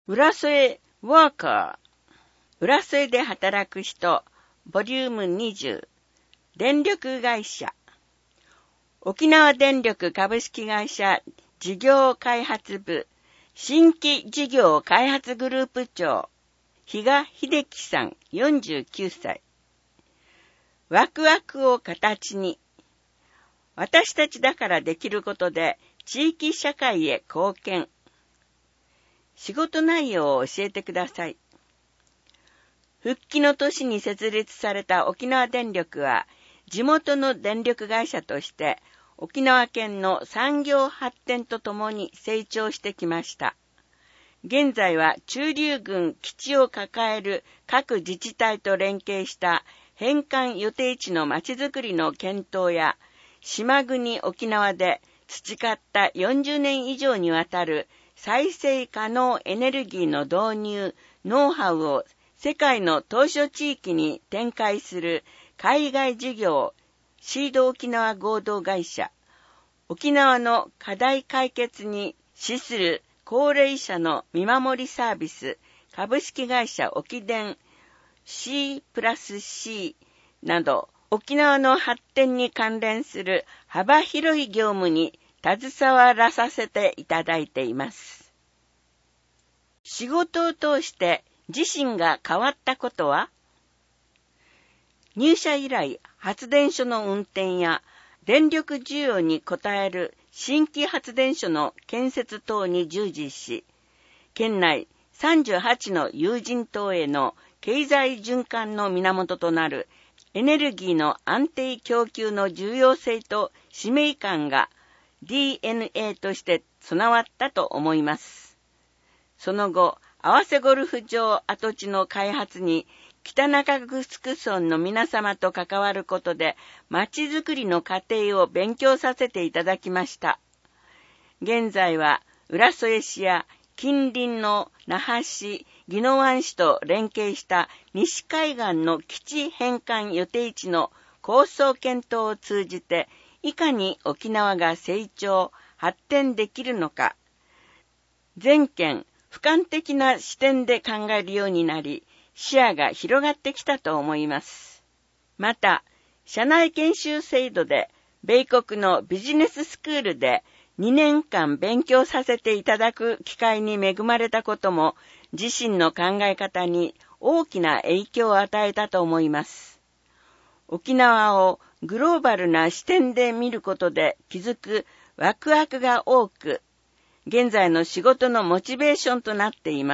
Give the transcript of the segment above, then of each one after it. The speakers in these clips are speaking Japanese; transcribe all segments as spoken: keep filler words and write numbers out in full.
浦添ワーカー、浦添で働く人、ボリュームにじゅう、電力会社、沖縄電力株式会社事業開発部、新規事業開発グループ長、比嘉秀樹さんよんじゅうきゅうさい。ワクワクを形に、私たちだからできることで地域社会へ貢献。仕事内容を教えてください。復帰の年に設立された沖縄電力は、地元の電力会社として、沖縄県の産業発展とともに成長してきました。現在は駐留軍基地を抱える各自治体と連携した返還予定地のまちづくりの検討や、島国沖縄で培ったよんじゅうねん以上にわたる再生可能エネルギーの導入、ノウハウを世界の島嶼地域に展開する海外事業、シード沖縄合同会社、沖縄の課題解決に資する高齢者の見守りサービス、株式会社沖電 シープラスシー など、沖縄の発展に関連する幅広い業務に携わらさせていただいています。仕事を通して自身が変わったことは？入社以来、発電所の運転や電力需要に応える新規発電所の建設等に従事し、県内さんじゅうはちの有人島への経済循環の源となるエネルギーの安定供給の重要性と使命感が ディーエヌエー として備わったと思います。その後、合わせゴルフ場跡地の開発に北中城村の皆様と関わることで町づくりの過程を勉強させていただきました。現在は浦添市や近隣の那覇市、宜野湾市と連携した西海岸の基地返還予定地の構想検討を通じて、いかに沖縄が成長、発展できるのか、全県俯瞰的な視点で考えるようになり、視野が広がってきたと思います。また、社内研修制度で、米国のビジネススクールでにねんかん勉強させていただく機会に恵まれたことも、自身の考え方に大きな影響を与えたと思います。沖縄をグローバルな視点で見ることで気づくワクワクが多く、現在の仕事のモチベーションとなっています。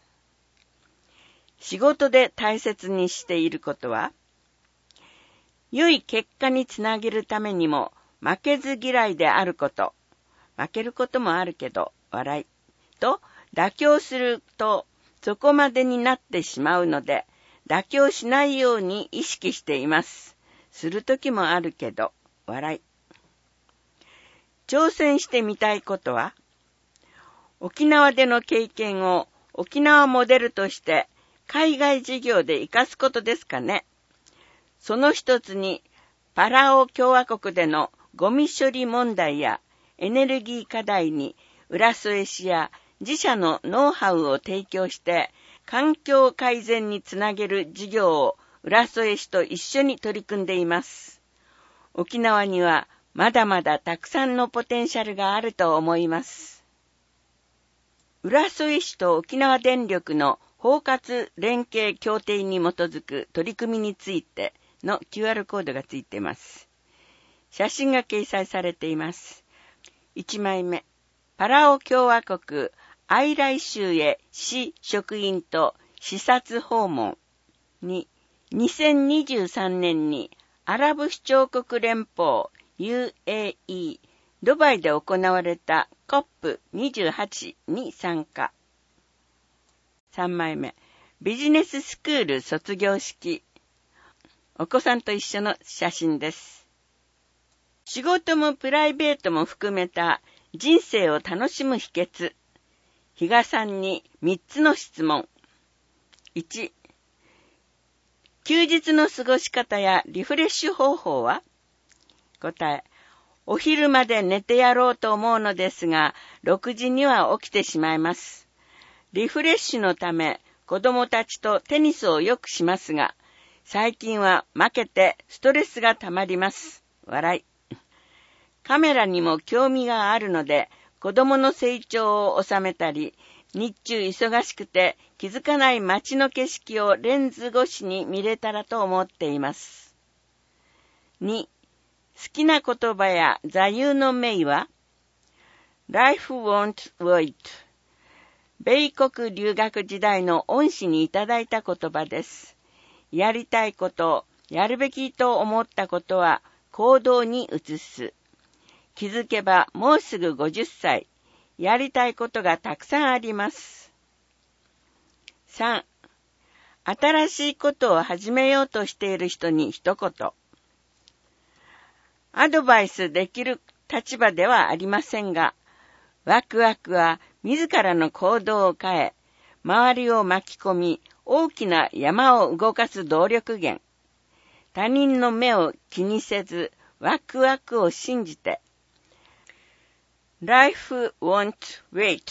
仕事で大切にしていることは、良い結果につなげるためにも負けず嫌いであること、負けることもあるけど笑いと妥協するとそこまでになってしまうので、妥協しないように意識しています。するときもあるけど笑い。挑戦してみたいことは、沖縄での経験を沖縄モデルとして海外事業で活かすことですかね。その一つにパラオ共和国でのゴミ処理問題やエネルギー課題に浦添市や自社のノウハウを提供して環境改善につなげる事業を浦添市と一緒に取り組んでいます。沖縄にはまだまだたくさんのポテンシャルがあると思います。浦添市と沖縄電力の包括連携協定に基づく取り組みについての キューアール コードがついています。写真が掲載されています。いちまいめ、パラオ共和国愛来州へ市職員と視察訪問。に、にせんにじゅうさんねんにアラブ首長国連邦 ユーエーイー ドバイで行われた コップにじゅうはち に参加。さんまいめ、ビジネススクール卒業式。お子さんと一緒の写真です。仕事もプライベートも含めた人生を楽しむ秘訣。比嘉さんにみっつの質問。いち、休日の過ごし方やリフレッシュ方法は？答え、お昼まで寝てやろうと思うのですが、ろくじには起きてしまいます。 リフレッシュのため子供たちとテニスをよくしますが、最近は負けてストレスがたまります。笑い。カメラにも興味があるので、子供の成長を収めたり、日中忙しくて気づかない街の景色をレンズ越しに見れたらと思っています。に、好きな言葉や座右の銘は Life won't wait。米国留学時代の恩師にいただいた言葉です。やりたいこと、やるべきと思ったことは行動に移す。気づけばもうすぐごじゅっさい。やりたいことがたくさんあります。さん、新しいことを始めようとしている人に一言。アドバイスできる立場ではありませんが、ワクワクは自らの行動を変え、周りを巻き込み、大きな山を動かす動力源。他人の目を気にせず、ワクワクを信じて。Life won't wait。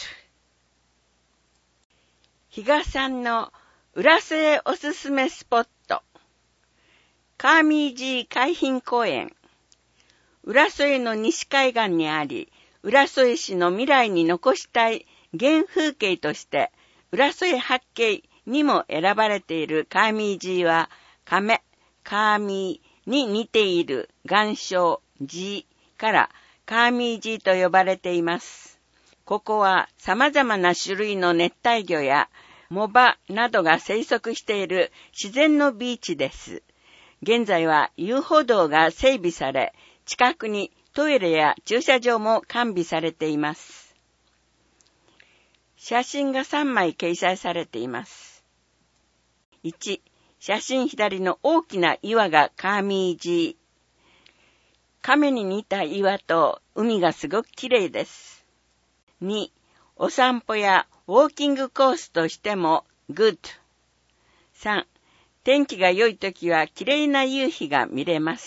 比嘉さんの浦添おすすめスポット。カーミージー海浜公園。浦添の西海岸にあり、浦添市の未来に残したい原風景として、浦添八景にも選ばれているカーミージーは、亀、カーミーに似ている岩礁、ジーからカーミージーと呼ばれています。ここは様々な種類の熱帯魚や藻場などが生息している自然のビーチです。現在は遊歩道が整備され、近くにトイレや駐車場も完備されています。写真がさんまい掲載されています。いち、写真左の大きな岩がカーミージー。亀に似た岩と海がすごく綺麗です。に、お散歩やウォーキングコースとしてもグッド。さん、天気が良いときは綺麗な夕日が見れます。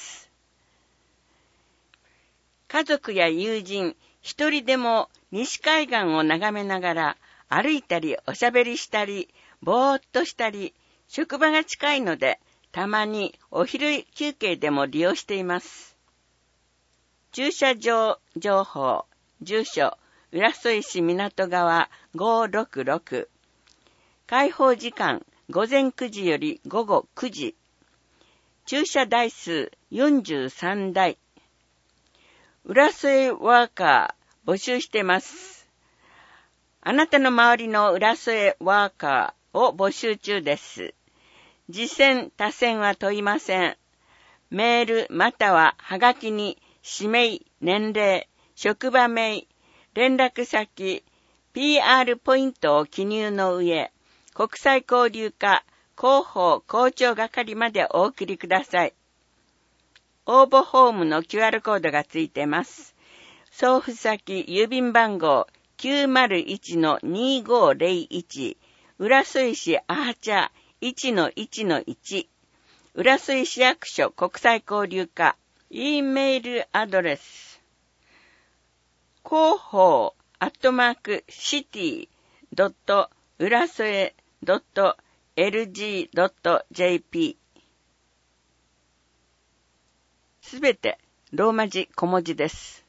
家族や友人、一人でも西海岸を眺めながら歩いたりおしゃべりしたり、ぼーっとしたり、職場が近いので、たまにお昼休憩でも利用しています。駐車場情報、住所、浦添市港川ごーろくろく。開放時間、午前くじより午後くじ。駐車台数よんじゅうさんだい。浦添ワーカー募集してます。あなたの周りの浦添ワーカーを募集中です。次戦他戦は問いません。メールまたははがきに氏名、年齢、職場名、連絡先、ピーアール ポイントを記入の上、国際交流課広報校長係までお送りください。応募フォームの キューアール コードがついてます。送付先郵便番号 きゅうまるいちのにごーぜろいち 浦添市アハチャ いちのいちのいち 浦添市役所国際交流課 E メールアドレス広報アットマークシティドット浦添ドットエルジードットジェーピーすべてローマ字小文字です。